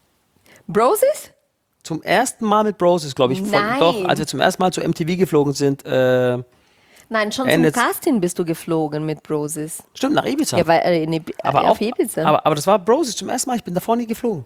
Broses? Zum ersten Mal mit Broses, glaube ich. Von, Nein. doch, als wir zum ersten Mal zu M T V geflogen sind. Äh, Nein, schon Ende- zum Casting bist du geflogen mit Broses. stimmt, nach Ibiza. Ja, weil äh, in Ib- aber, äh, auch, auf Ibiza. aber, aber das war Broses zum ersten Mal. Ich bin davor nie geflogen.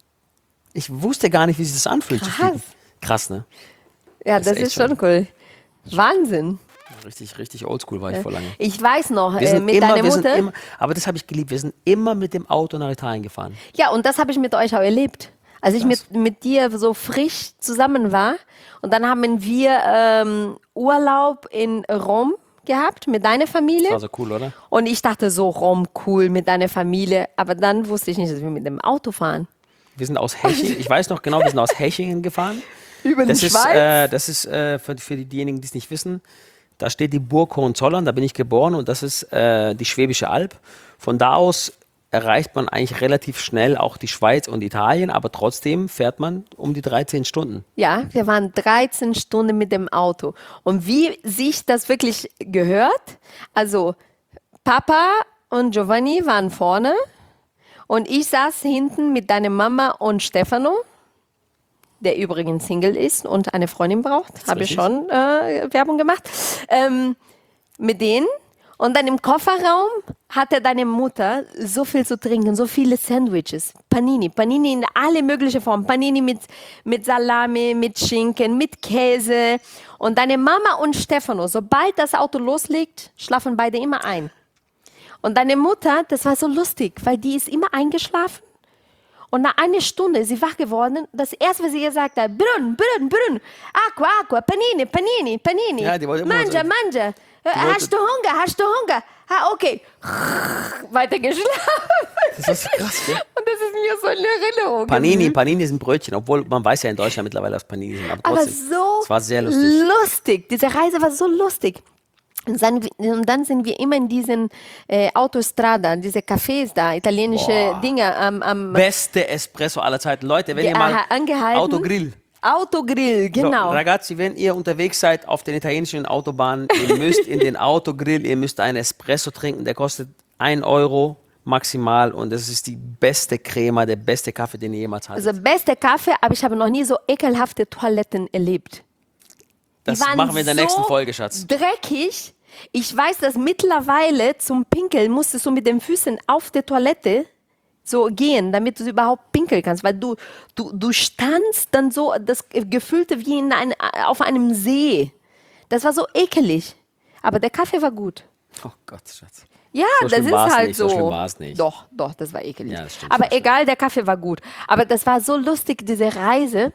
Ich wusste gar nicht, wie sich das anfühlt. zu Krass. fliegen. Krass, ne? ja, das das, ist echt ist schon cool. Wahnsinn. Richtig, richtig oldschool war ich vor lange. Ich weiß noch, Wir äh, sind mit immer, deiner wir sind Mutter. immer, aber das habe ich geliebt. Wir sind immer mit dem Auto nach Italien gefahren. Ja, und das habe ich mit euch auch erlebt. Als ich Krass. mit, mit dir so frisch zusammen war. Und dann haben wir ähm, Urlaub in Rom gehabt mit deiner Familie. Das war so cool, oder? Und ich dachte so, Rom, cool mit deiner Familie. Aber dann wusste ich nicht, dass wir mit dem Auto fahren. Wir sind aus Hechingen, ich weiß noch genau, wir sind aus Hechingen gefahren. Über Das die ist, Schweiz? äh, das ist äh, für, für diejenigen, die es nicht wissen, da steht die Burg Hohenzollern, da bin ich geboren und das ist äh, die Schwäbische Alb. Von da aus erreicht man eigentlich relativ schnell auch die Schweiz und Italien, aber trotzdem fährt man um die dreizehn Stunden. Ja, wir waren dreizehn Stunden mit dem Auto. Und wie sich das wirklich gehört, also Papa und Giovanni waren vorne und ich saß hinten mit deiner Mama und Stefano, der übrigens Single ist und eine Freundin braucht, habe ich richtig. schon äh, Werbung gemacht, ähm, mit denen. Und dann im Kofferraum hatte deine Mutter so viel zu trinken, so viele Sandwiches, Panini, Panini in alle möglichen Formen, Panini mit, mit Salami, mit Schinken, mit Käse. Und deine Mama und Stefano, sobald das Auto loslegt, schlafen beide immer ein. Und deine Mutter, das war so lustig, weil die ist immer eingeschlafen. Und nach einer Stunde ist sie wach geworden. Das erste, was sie gesagt hat, Brun, Brun, Brun, Aqua, Aqua, Panini, Panini, Panini. Ja, die wollte immer Manja, so- Manja. Äh, Hast du Hunger? Hast du Hunger? Ah, okay. Weiter geschlafen. Das ist so krass, gell? Und das ist mir so in Erinnerung. Panini, geblieben. Panini sind Brötchen, obwohl man weiß ja in Deutschland mittlerweile, was Panini sind. Aber Aber trotzdem, so es war sehr lustig. lustig. Diese Reise war so lustig. Und dann, und dann sind wir immer in diesen äh, Autostrada, diese Cafés da, italienische Boah. Dinge am, am Beste Espresso aller Zeiten. Leute, wenn ge- ihr mal aha, angehalten. Autogrill. Autogrill, genau. So, Ragazzi, wenn ihr unterwegs seid auf den italienischen Autobahnen, ihr müsst in den Autogrill, ihr müsst einen Espresso trinken, der kostet ein Euro maximal und das ist die beste Crema, der beste Kaffee, den ihr jemals hattet. Also beste Kaffee, aber ich habe noch nie so ekelhafte Toiletten erlebt. Die das waren machen wir in der so nächsten Folge, Schatz. dreckig. Ich weiß, dass mittlerweile zum Pinkeln musstest du mit den Füßen auf der Toilette so gehen, damit du überhaupt pinkeln kannst, weil du, du, du standst dann so, das gefühlte wie in ein, auf einem See. Das war so ekelig. Aber der Kaffee war gut. Oh Gott, Schatz. Ja, So das schlimm ist war's halt nicht, so. so schlimm war's nicht. Doch, doch, das war ekelig. Ja, das stimmt, Aber das stimmt. egal, der Kaffee war gut. Aber das war so lustig, diese Reise.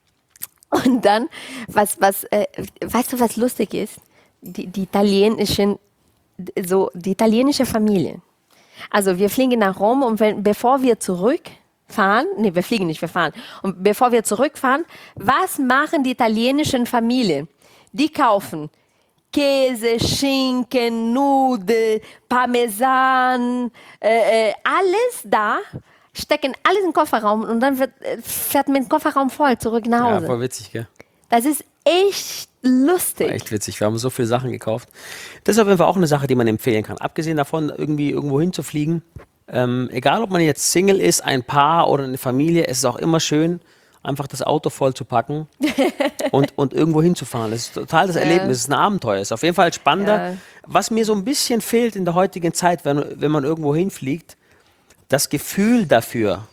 Und dann, was, was, äh, weißt du, was lustig ist? Die, die italienischen, so, die italienische Familie. Also wir fliegen nach Rom und wenn, bevor wir zurückfahren, nee, wir fliegen nicht, wir fahren. Und bevor wir zurückfahren, was machen die italienischen Familien? Die kaufen Käse, Schinken, Nudeln, Parmesan, äh, äh, alles da, stecken alles in den Kofferraum und dann wird, äh, fährt mit dem Kofferraum voll zurück nach Ja, Hause. voll witzig, gell? Das ist echt lustig. Echt witzig. Wir haben so viele Sachen gekauft. Das ist auf jeden Fall auch eine Sache, die man empfehlen kann. Abgesehen davon, irgendwie irgendwo hinzufliegen, ähm, egal ob man jetzt Single ist, ein Paar oder eine Familie, es ist auch immer schön, einfach das Auto voll zu packen und, und irgendwo hinzufahren. Das ist total das Erlebnis, es ist ein Abenteuer. Es ist auf jeden Fall spannender. Ja. Was mir so ein bisschen fehlt in der heutigen Zeit, wenn, wenn man irgendwo hinfliegt, das Gefühl dafür,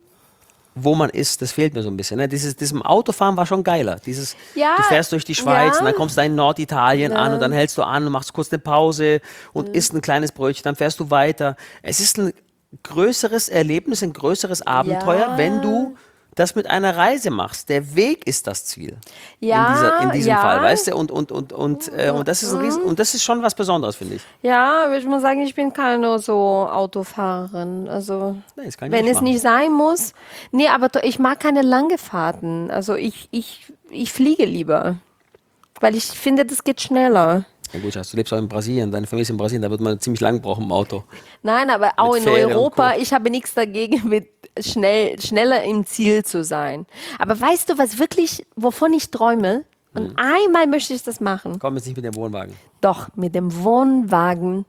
wo man ist, das fehlt mir so ein bisschen. Ne? Dieses, diesem Autofahren war schon geiler. Dieses, Ja, du fährst durch die Schweiz ja. und dann kommst du in Norditalien an und dann hältst du an und machst kurz eine Pause und isst ein kleines Brötchen, dann fährst du weiter. Es ist ein größeres Erlebnis, ein größeres Abenteuer, Ja. wenn du das mit einer Reise machst. Der Weg ist das Ziel. Ja, in, dieser, in diesem ja. Fall, weißt du? Und, und, und, und, äh, und, das ist ein Riesen, und das ist schon was Besonderes, finde ich. Ja, aber ich muss sagen, ich bin keine so Autofahrerin. Also, Nee, das kann ich wenn nicht es machen. nicht sein muss. Nee, aber to- ich mag keine lange Fahrten. Also, ich, ich, ich fliege lieber. Weil ich finde, das geht schneller. Ja gut, Schatz, du lebst auch in Brasilien, deine Familie ist in Brasilien, da wird man ziemlich lang brauchen im Auto. Nein, aber auch in Fähre und Europa, Co. ich habe nichts dagegen, mit schnell, schneller im Ziel zu sein. Aber weißt du, was wirklich, wovon ich träume? Und einmal möchte ich das machen. Komm jetzt nicht mit dem Wohnwagen. Doch, mit dem Wohnwagen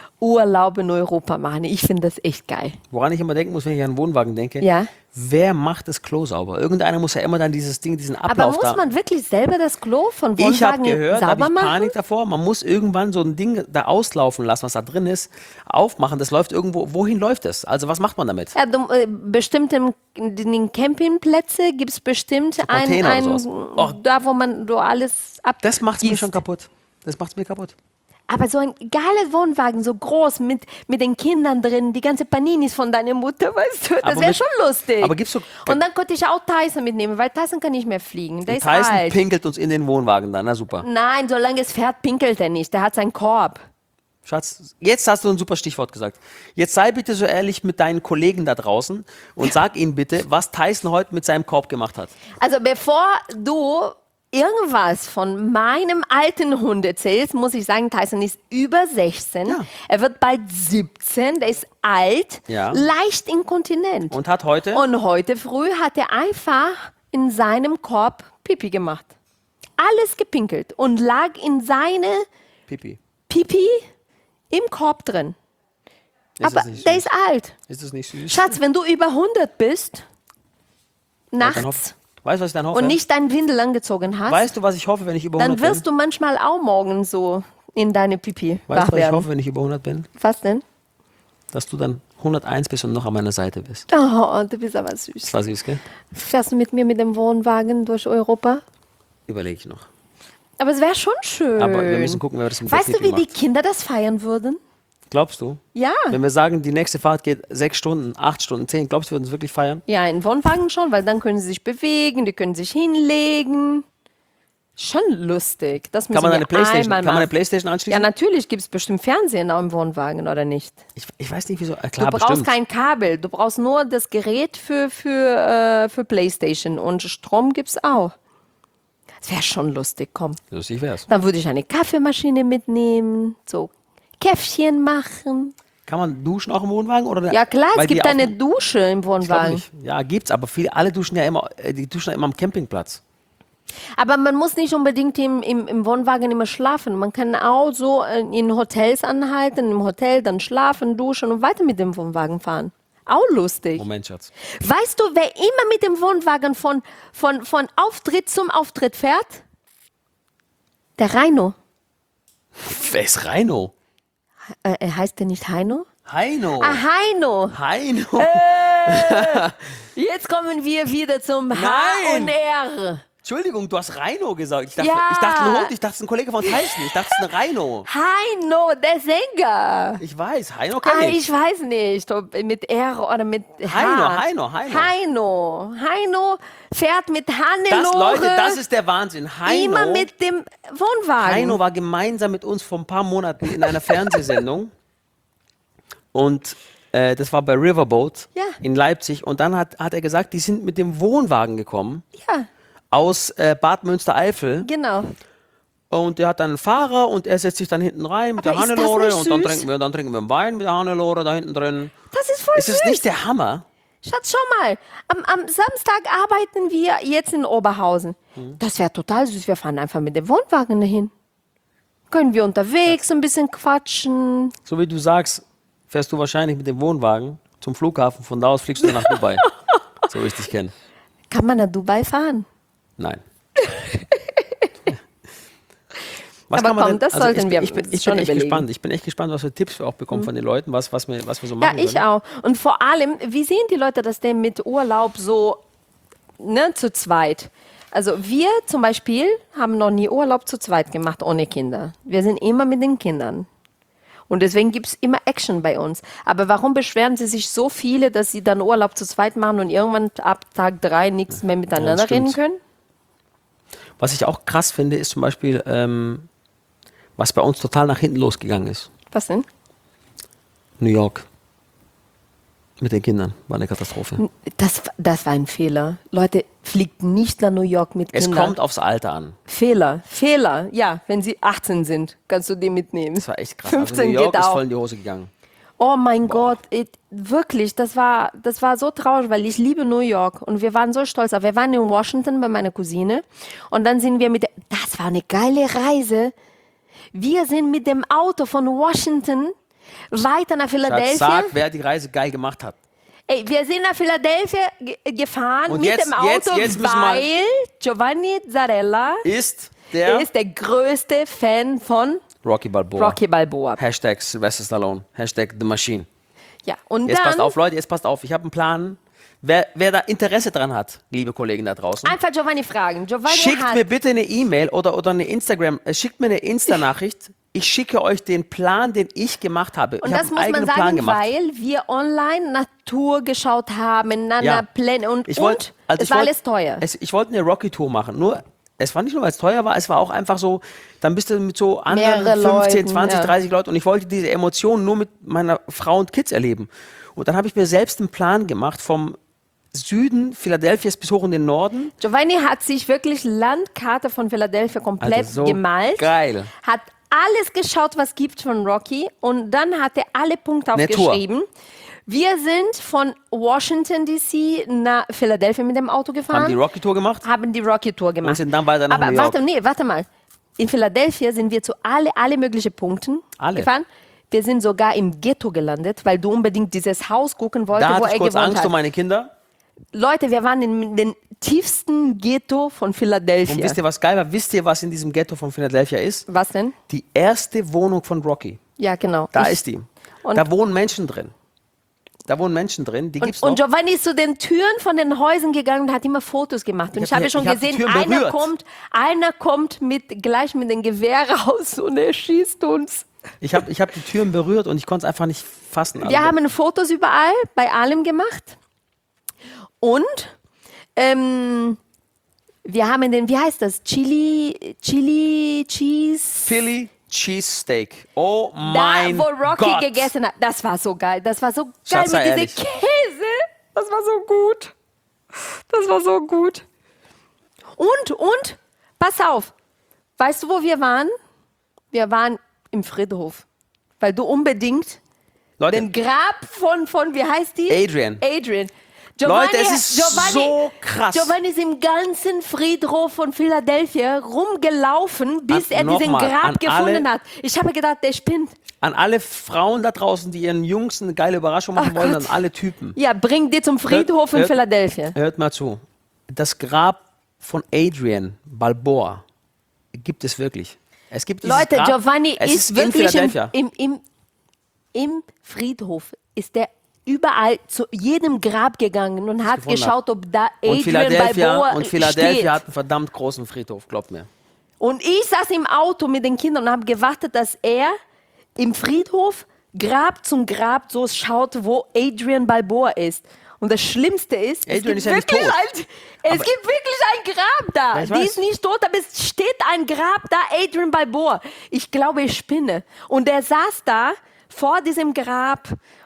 Urlaub in Europa machen. Ich finde das echt geil. Woran ich immer denken muss, wenn ich an einen Wohnwagen denke, Ja. wer macht das Klo sauber? Irgendeiner muss ja immer dann dieses Ding, diesen Aber Ablauf muss da. man wirklich selber das Klo von Ich habe Wohnwagen gehört, da habe sauber ich machen? Panik davor, man muss irgendwann so ein Ding da auslaufen lassen, was da drin ist, aufmachen, das läuft irgendwo, wohin läuft das? Also was macht man damit? Ja, du, äh, bestimmt im, in den Campingplätzen gibt es bestimmt ein, Container ein oder sowas. Oh. da wo man so alles ab. Das macht's mir gießt. schon kaputt. Das macht's mir kaputt. Aber so ein geiler Wohnwagen, so groß, mit, mit den Kindern drin, die ganze Paninis von deiner Mutter, weißt du, das Aber wäre mit- schon lustig. aber gibt's so- Und dann könnte ich auch Tyson mitnehmen, weil Tyson kann nicht mehr fliegen, der ist Tyson alt. pinkelt uns in den Wohnwagen dann, na super. Nein, solange es fährt, pinkelt er nicht, der hat seinen Korb. Schatz, jetzt hast du ein super Stichwort gesagt. Jetzt sei bitte so ehrlich mit deinen Kollegen da draußen und sag ihnen bitte, was Tyson heute mit seinem Korb gemacht hat. Also bevor du irgendwas von meinem alten Hund erzählst, muss ich sagen, Tyson ist über sechzehn. Ja. Er wird bald siebzehn, der ist alt, Ja. leicht inkontinent. Und hat heute, Und heute früh hat er einfach in seinem Korb Pipi gemacht. Alles gepinkelt und lag in seine Pipi. Pipi im Korb drin. Ist Aber das nicht der süß? ist alt. Ist das nicht süß? Schatz, wenn du über hundert bist, Dann nachts, hoff- Weißt du, was ich dann hoffe? und nicht dein Windel angezogen hast, Weißt du, was ich hoffe, wenn ich über dann hundert wirst bin? du manchmal auch morgen so in deine Pipi Weißt wach du, was ich werden. hoffe, wenn ich über hundert bin? Was denn? Dass du dann hunderteins bist und noch an meiner Seite bist. Oh, du bist aber süß. Das war süß, gell? Fährst du mit mir mit dem Wohnwagen durch Europa? Überlege ich noch. Aber es wäre schon schön. Aber wir müssen gucken, wer das mit Weißt du, der wie Pipi die macht. Kinder das feiern würden? Glaubst du? Ja. Wenn wir sagen, die nächste Fahrt geht sechs Stunden, acht Stunden, zehn, glaubst du, wir würden es wirklich feiern? Ja, in Wohnwagen schon, weil dann können sie sich bewegen, die können sich hinlegen. Schon lustig. Das müssen Kann man wir eine Playstation, einmal kann man eine machen. Playstation Ja, anschließen? natürlich gibt es bestimmt Fernsehen auch im Wohnwagen, oder nicht? ich, ich weiß nicht, wieso. Äh, Du klar, brauchst bestimmt. kein Kabel, du brauchst nur das Gerät für, für, äh, für Playstation und Strom gibt's auch. Das wäre schon lustig, komm. Lustig wär's. Dann würde ich eine Kaffeemaschine mitnehmen, so Käffchen machen. Kann man duschen auch im Wohnwagen? Oder Ja klar, weil es die gibt auch- eine Dusche im Ich glaub Wohnwagen. nicht. Ja, gibt's, aber viele, alle duschen ja immer, äh, die duschen ja immer am Campingplatz. Aber man muss nicht unbedingt im, im, im Wohnwagen immer schlafen. Man kann auch so äh, in Hotels anhalten, im Hotel dann schlafen, duschen und weiter mit dem Wohnwagen fahren. Auch lustig. Moment, Schatz. Weißt du, wer immer mit dem Wohnwagen von, von, von Auftritt zum Auftritt fährt? Der Reino. Wer ist Reino? Äh, er heißt der nicht Heino? Heino. Ah, Heino. Heino. Jetzt kommen wir wieder zum H Nein. und R. Entschuldigung, du hast Reino gesagt. Ich dachte, Ja. ich dachte ein Hund, ich dachte, es ist ein Kollege von Tyson. Ich dachte, es ist ein Reino. Heino, der Sänger. Ich weiß, Heino Ah, kenn ich. ich weiß nicht, ob mit R oder mit H. Heino, Heino, Heino. Heino. Heino fährt mit Das, Hannelore Leute, das ist der Wahnsinn. Heino, immer mit dem Wohnwagen. Heino war gemeinsam mit uns vor ein paar Monaten in einer Fernsehsendung. Und äh, das war bei Riverboat Ja. in Leipzig. Und dann hat, hat er gesagt, die sind mit dem Wohnwagen gekommen Ja, aus äh, Bad Münstereifel. genau. Und der hat dann einen Fahrer und er setzt sich dann hinten rein mit Aber der ist das Hannelore nicht und dann süß? trinken, wir, dann trinken wir einen Wein mit der Hannelore da hinten drin. Das ist voll Ist es süß. nicht der Hammer? Schatz, schau mal. Am, am Samstag arbeiten wir jetzt in Oberhausen. Das wäre total süß. Wir fahren einfach mit dem Wohnwagen dahin. Können wir unterwegs ein bisschen quatschen. So wie du sagst, fährst du wahrscheinlich mit dem Wohnwagen zum Flughafen. Von da aus fliegst du nach Dubai. So wie ich dich kenne. Kann man nach Dubai fahren? Nein. Was Aber kann man komm, denn- das also sollten ich, wir Ich bin, ich schon bin echt überlegen. gespannt. Ich bin echt gespannt, was für Tipps wir auch bekommen von den Leuten, was, was, wir, was wir so Ja, machen ich können. auch. Und vor allem, wie sehen die Leute das denn mit Urlaub so ne, zu zweit? Also wir zum Beispiel haben noch nie Urlaub zu zweit gemacht ohne Kinder. Wir sind immer mit den Kindern. Und deswegen gibt es immer Action bei uns. Aber warum beschweren sie sich so viele, dass sie dann Urlaub zu zweit machen und irgendwann ab Tag drei nichts mehr miteinander stimmt. reden können? Was ich auch krass finde, ist zum Beispiel, ähm, was bei uns total nach hinten losgegangen ist. Was denn? New York. Mit den Kindern. War eine Katastrophe. Das, das war ein Fehler. Leute, fliegt nicht nach New York mit Es Kindern. kommt aufs Alter an. Fehler, Fehler. Ja, wenn sie achtzehn sind, kannst du die mitnehmen. Das war echt krass. Also fünfzehn New York geht ist auch. voll in die Hose gegangen. Oh mein Gott, it, wirklich, das war, das war so traurig, weil ich liebe New York und wir waren so stolz. Aber wir waren in Washington bei meiner Cousine und dann sind wir mit, der, das war eine geile Reise. Wir sind mit dem Auto von Washington weiter nach Schatz, Philadelphia. sag, wer die Reise geil gemacht hat. Ey, wir sind nach Philadelphia ge gefahren Und mit jetzt- dem Auto, jetzt- jetzt müssen wir- weil Giovanni Zarella Ist der ist der größte Fan von Rocky Balboa. Rocky Balboa. Hashtag Sylvester Stallone. Hashtag The Machine. Ja, und Jetzt dann passt auf, Leute, jetzt passt auf. Ich habe einen Plan. Wer, wer da Interesse dran hat, liebe Kollegen da draußen, einfach Giovanni fragen. Giovanni schickt hat mir bitte eine E-Mail oder, oder eine Instagram, äh, schickt mir eine Insta-Nachricht. Ich schicke euch den Plan, den ich gemacht habe. und ich das habe muss einen man eigenen Plan sagen, gemacht. weil wir online Natur geschaut haben, Nana Ja. Pläne und, Ich wollt- und also es ich war wollt- alles teuer. Es, ich wollte eine Rocky-Tour machen. Nur, es war nicht nur, weil es teuer war, es war auch einfach so, dann bist du mit so anderen Mehrere fünfzehn, Leuten, zwanzig, ja. dreißig Leuten und ich wollte diese Emotionen nur mit meiner Frau und Kids erleben. Und dann habe ich mir selbst einen Plan gemacht vom Süden Philadelphias bis hoch in den Norden. Giovanni hat sich wirklich Landkarte von Philadelphia komplett Alter, so gemalt. geil. Hat alles geschaut, was gibt von Rocky und dann hat er alle Punkte Eine Tour. aufgeschrieben. Wir sind von Washington D C nach Philadelphia mit dem Auto gefahren. Haben die Rocky-Tour gemacht? haben die Rocky-Tour gemacht. Und sind dann weiter nach Aber New York. warte, nee, warte mal. In Philadelphia sind wir zu alle, alle möglichen Punkten Alle? gefahren. Wir sind sogar im Ghetto gelandet, weil du unbedingt dieses Haus gucken wolltest, Da wo hatte er ich kurz gewohnt Angst hat. um meine Kinder. Leute, wir waren in den tiefsten Ghetto von Philadelphia. Und wisst ihr, was geil war? Wisst ihr, was in diesem Ghetto von Philadelphia ist? Was denn? Die erste Wohnung von Rocky. Ja, genau. Da Ich- ist die. Und- Da wohnen Menschen drin. Da wohnen Menschen drin, die gibt's Und, und noch. Giovanni ist zu den Türen von den Häusern gegangen und hat immer Fotos gemacht. Und Ich ich, hab habe die- schon ich hab die gesehen, Türen einer berührt. kommt, einer kommt mit, gleich mit dem Gewehr raus und er schießt uns. Ich habe ich hab die Türen berührt und ich konnte es einfach nicht fassen. Also, Wir haben Fotos überall, bei allem gemacht. Und ähm, wir haben den, wie heißt das? Chili, Chili, Cheese. Philly Cheesesteak. Oh Da, mein wo Rocky Gott. gegessen hat. Das war so geil. Das war so geil Schatz, sei mit diesem ehrlich. Käse. Das war so gut. Das war so gut. Und, und, pass auf. Weißt du, wo wir waren? Wir waren im Friedhof. Weil du unbedingt Leute, den Grab von, von, wie heißt die? Adrian. Adrian. Leute, es ist so krass. Giovanni ist im ganzen Friedhof von Philadelphia rumgelaufen, bis An- er diesen nochmal, Grab an gefunden alle- hat. Ich habe gedacht, der spinnt. An alle Frauen da draußen, die ihren Jungs eine geile Überraschung machen Ach wollen, Gott. an alle Typen. Ja, bring die zum Friedhof in hört- Philadelphia. Hört mal zu. Das Grab von Adrian Balboa gibt es wirklich. Es gibt dieses Leute, Grab, Giovanni es ist in wirklich im, Philadelphia. im, im, im Friedhof. Ist der überall zu jedem Grab gegangen und hat gefunden geschaut, ob da Und Adrian Philadelphia, Balboa und Philadelphia steht. hat einen verdammt großen Friedhof, glaubt mir. Und ich saß im Auto mit den Kindern und habe gewartet, dass er im Friedhof Grab zum Grab so schaut, wo Adrian Balboa ist. Und das Schlimmste ist, es Adrian gibt ist ja nicht wirklich tot. ein, es Aber- gibt wirklich ein Grab da. Ja, ich Die weiß. ist nicht tot, aber es steht ein Grab da, Adrian Balboa. Ich glaube, ich spinne. Und er saß da vor diesem Grab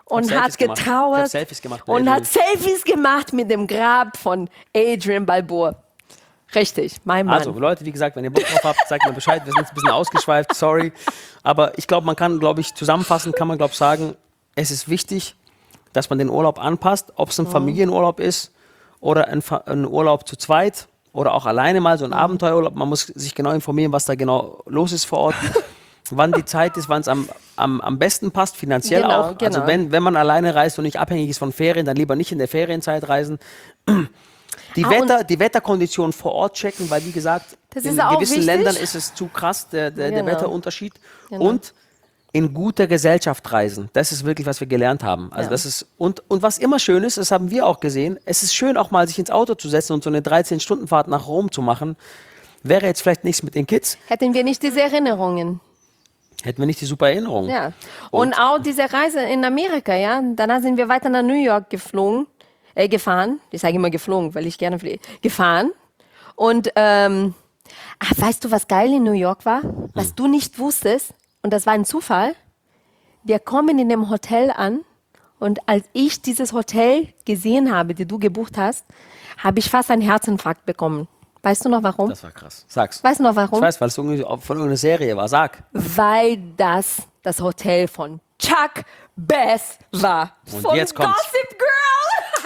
und Selfies hat gemacht. Ich getrauert hab Selfies gemacht mit und Adrian. hat Selfies gemacht mit dem Grab von Adrian Balboa. Richtig, mein Mann. Also Leute, wie gesagt, wenn ihr Bock drauf habt, sagt mir Bescheid. Wir sind jetzt ein bisschen ausgeschweift, sorry. Aber ich glaube, man kann, glaube ich, zusammenfassend kann man, glaube ich, sagen, es ist wichtig, dass man den Urlaub anpasst, ob es ein Familienurlaub ist oder ein, Fa- ein Urlaub zu zweit oder auch alleine mal, so ein Abenteuerurlaub. Man muss sich genau informieren, was da genau los ist vor Ort. Wann die Zeit ist, wann es am, am, am besten passt, finanziell Genau, auch. Also genau. wenn, wenn man alleine reist und nicht abhängig ist von Ferien, dann lieber nicht in der Ferienzeit reisen. Die, Ah, Wetter, die Wetterkonditionen vor Ort checken, weil wie gesagt, Das in ist auch gewissen wichtig. Ländern ist es zu krass, der, der, der Genau. Wetterunterschied. Genau. Und in guter Gesellschaft reisen. Das ist wirklich, was wir gelernt haben. Also Ja. das ist, und, und was immer schön ist, das haben wir auch gesehen, es ist schön auch mal sich ins Auto zu setzen und so eine dreizehn-Stunden-Fahrt nach Rom zu machen. Wäre jetzt vielleicht nichts mit den Kids, Hätten wir nicht diese Erinnerungen. hätten wir nicht die super Erinnerung. Ja. Und, auch diese Reise in Amerika, ja. Danach sind wir weiter nach New York geflogen, äh, gefahren. Ich sage immer geflogen, weil ich gerne fliege. Gefahren. Und, ähm, ach, weißt du, was geil in New York war? Was Hm. du nicht wusstest, und das war ein Zufall. Wir kommen in dem Hotel an und als ich dieses Hotel gesehen habe, die du gebucht hast, habe ich fast einen Herzinfarkt bekommen. Weißt du noch warum? Das war krass. Sag's. Weißt du noch warum? Ich weiß, weil es irgendwie von irgendeiner Serie war. Sag. Weil das das Hotel von Chuck Bass war. Und von jetzt kommt's. Gossip Girl.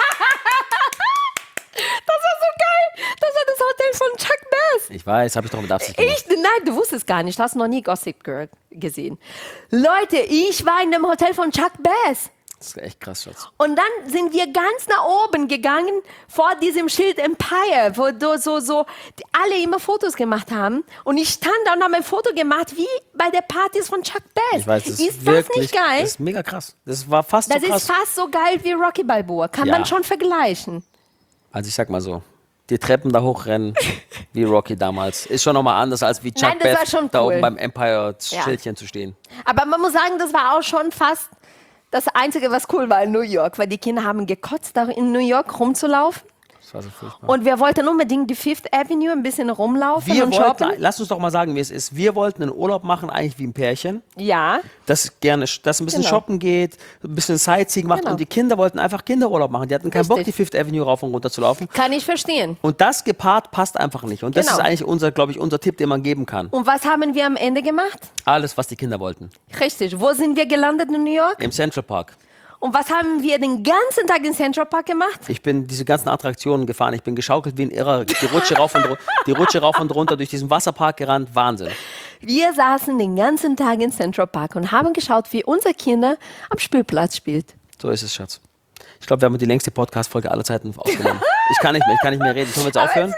Das war so geil. Das war das Hotel von Chuck Bass. Ich weiß, habe ich doch mit Absicht gemacht. Ich, nein, du wusstest gar nicht. Du hast noch nie Gossip Girl gesehen. Leute, ich war in dem Hotel von Chuck Bass. Das ist echt krass, Schatz. Und dann sind wir ganz nach oben gegangen vor diesem Schild Empire, wo du so, so die alle immer Fotos gemacht haben. Und ich stand da und habe ein Foto gemacht, wie bei der Partys von Chuck Bass. Ich weiß, das ist, ist wirklich, das nicht geil? Das ist mega krass. Das war fast Das so krass. ist fast so geil wie Rocky Balboa. Kann Ja. man schon vergleichen. Also ich sag mal so, die Treppen da hochrennen, wie Rocky damals, ist schon nochmal anders, als wie Chuck Nein, das war Bass schon da cool. oben beim Empire-Schildchen zu stehen. Aber man muss sagen, das war auch schon fast das Einzige, was cool war in New York, weil die Kinder haben gekotzt, da in New York rumzulaufen. Das war so furchtbar. Und wir wollten unbedingt die Fifth Avenue ein bisschen rumlaufen Wir und wollten, shoppen. lass uns doch mal sagen, wie es ist. Wir wollten einen Urlaub machen, eigentlich wie ein Pärchen, Ja, das gerne, das ein bisschen Genau. shoppen geht, ein bisschen Sightseeing macht Genau. und die Kinder wollten einfach Kinderurlaub machen. Die hatten keinen Bock, die Richtig. Fifth Avenue rauf und runter zu laufen. kann ich verstehen. Und das gepaart passt einfach nicht. Und das Genau. ist eigentlich unser, glaube ich, unser Tipp, den man geben kann. Und was haben wir am Ende gemacht? Alles, was die Kinder wollten. Richtig, wo sind wir gelandet in New York? Im Central Park. Und was haben wir den ganzen Tag in Central Park gemacht? Ich bin diese ganzen Attraktionen gefahren. Ich bin geschaukelt wie ein Irrer. Die Rutsche rauf und, ru- die Rutsche rauf und runter durch diesen Wasserpark gerannt. Wahnsinn. Wir saßen den ganzen Tag in Central Park und haben geschaut, wie unser Kinder am Spielplatz spielt. So ist es, Schatz. Ich glaube, wir haben die längste Podcast-Folge aller Zeiten aufgenommen. Ich kann nicht mehr, ich kann nicht mehr reden. Können wir jetzt aufhören?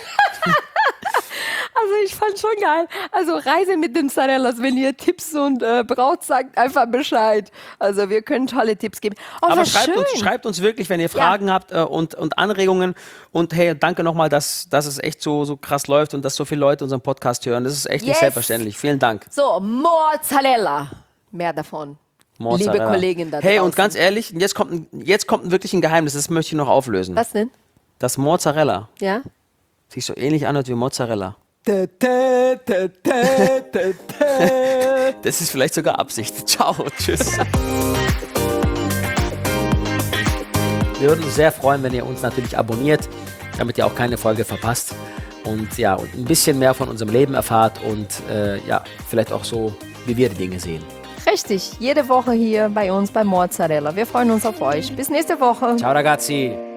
Also ich fand schon geil. Also Reise mit den Zarellas, wenn ihr Tipps und äh, braucht, sagt einfach Bescheid. Also wir können tolle Tipps geben. Oh, Aber was schreibt schön. uns, schreibt uns wirklich, wenn ihr Fragen habt äh, und, und Anregungen. Und hey, danke nochmal, dass, dass es echt so, so krass läuft und dass so viele Leute unseren Podcast hören. Das ist echt nicht Yes. selbstverständlich. Vielen Dank. So, Mozzarella. Mehr davon. Mozzarella. Liebe Kollegen da Hey, draußen. und ganz ehrlich, jetzt kommt, ein- jetzt kommt wirklich ein Geheimnis, das möchte ich noch auflösen. Was denn? Das Mozzarella Ja? sich so ähnlich anhört wie Mozzarella. Da, da, da, da, da, da. Das ist vielleicht sogar Absicht. Ciao, tschüss. Wir würden uns sehr freuen, wenn ihr uns natürlich abonniert, damit ihr auch keine Folge verpasst. Und ja, und ein bisschen mehr von unserem Leben erfahrt und äh, ja, vielleicht auch so, wie wir die Dinge sehen. Richtig, jede Woche hier bei uns bei Mozzarella. Wir freuen uns auf euch. Bis nächste Woche. Ciao ragazzi!